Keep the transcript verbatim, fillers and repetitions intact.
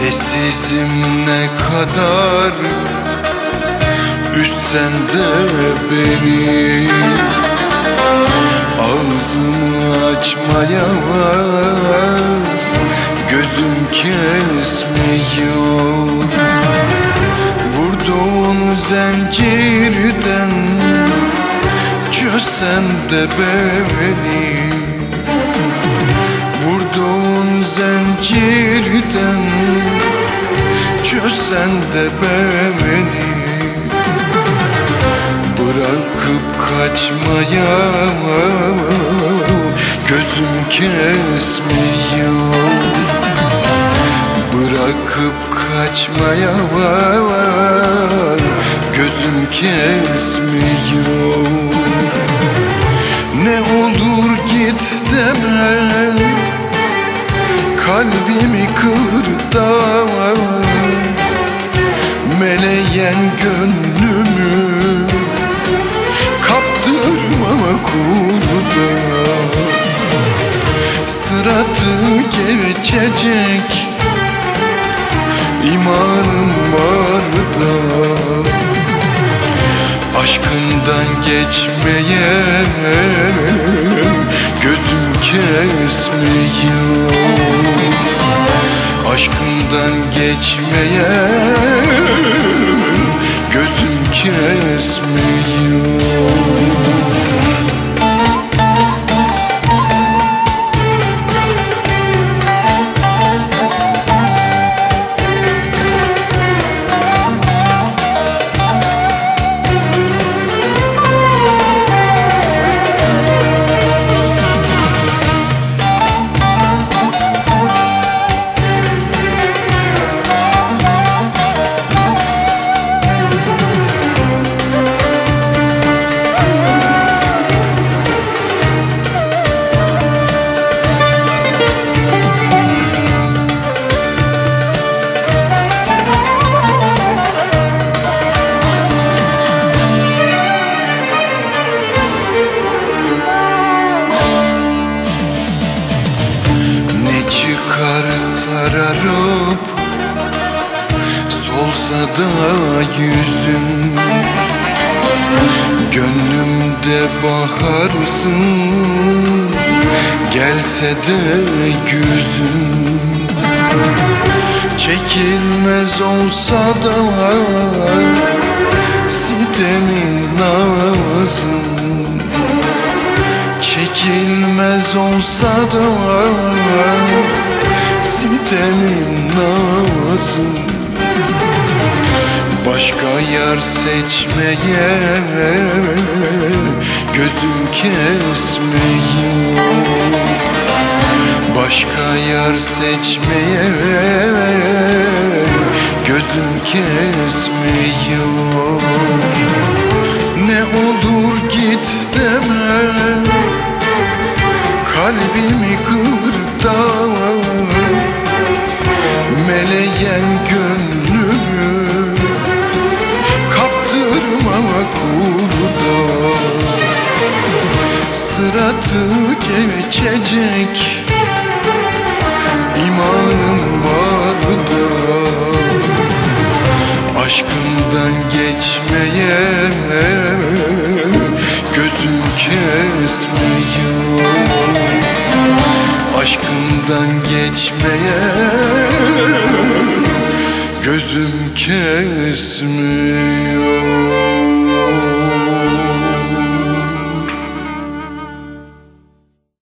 Sessizim ne kadar üstsen de beni, ağzımı açmaya gözüm kesmiyor. Vurduğun zincirden çözsen de beni, vurduğun zincirden çözsen de beni, bırakıp kaçmaya gözüm kesmiyor. Bırakıp kaçmaya gözüm kesmiyor. Ne olur git deme, kalbimi kır da meleyen gönlümü kaptırma kurda. Sıratı geçecek imanım var da, aşkından geçmeye gözüm kesmiyor. Aşkından geçmeye gözüm kesmiyor. Sararıp solsa da yüzün, gönlümde baharsın gelse de güzün. Çekilmez olsa da sitemin nazım, çekilmez olsa da sitemin nazım. Başka yar seçmeye gözüm kesmiyor. Başka yar seçmeye gözüm kesmiyor. Ne olur git deme, kalbimi kır da meleyen gönlümü kaptırma kurda. Sıratı geçecek imanım var da, aşkımdan geçmeye gözüm kesmiyor. Aşkımdan geçmeye gözüm kesmiyor.